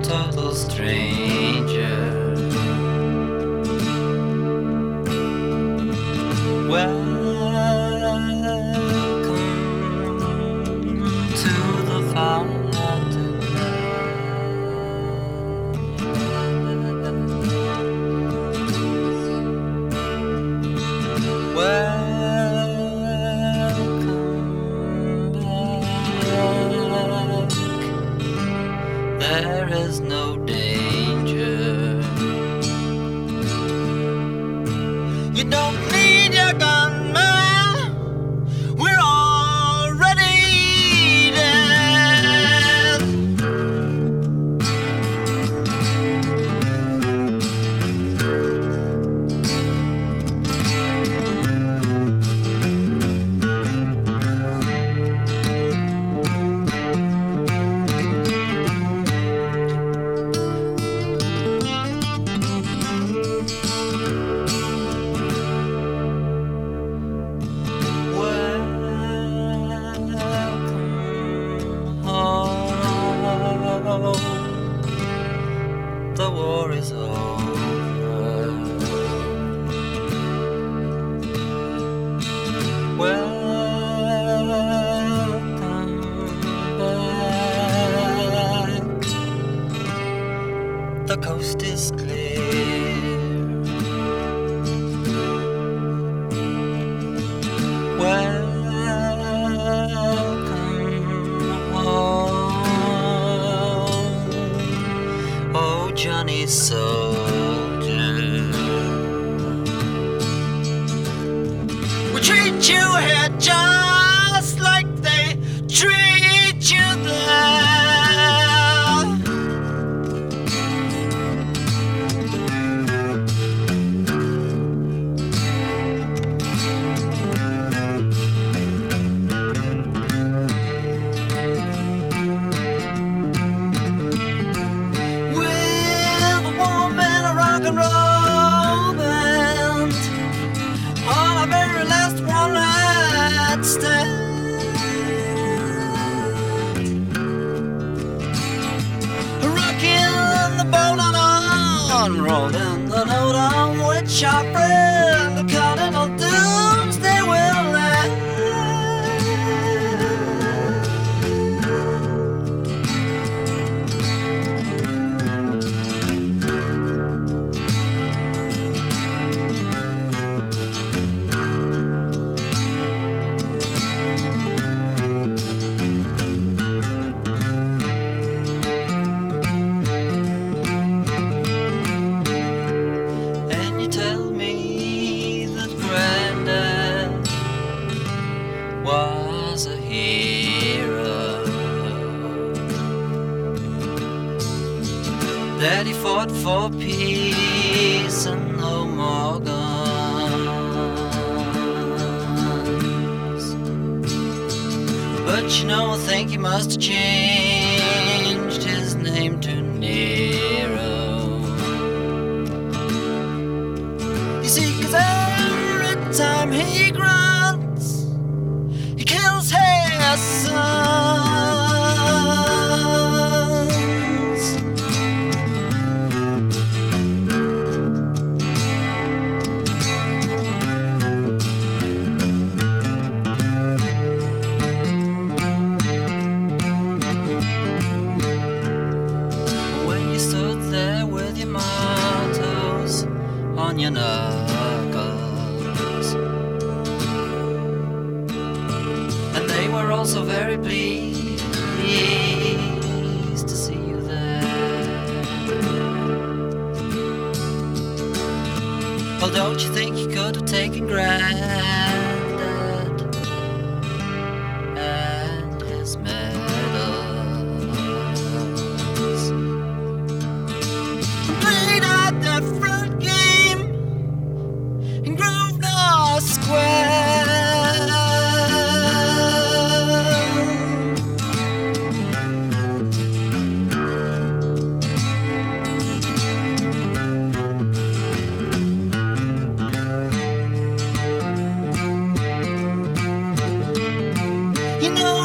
total stranger. Welcome to the fountain. Welcome back. There is no danger. You don't need your gun, man. We're already dead. The war is over. Welcome back. The coast is clear. Welcome home. Oh, Johnny Soldier, we treat you here just like they treat you there. With a woman, a rock and roll band, on our very last one night stand. Rocking the boat on, rolling the note on which our friend the Cardinal Doomsday will land. And you tell me that Granddad was a hero, that he fought for peace and no more guns. But you know, I think he must have changed his name to Nero. You see, 'cause every time he grunts, he kills his sons. When you stood there with your mottos on your knuckles, and they were also very pleased to see you there. Well, don't you think you could have taken Granddad and his medals, played a different game in Grosvenor Square? You know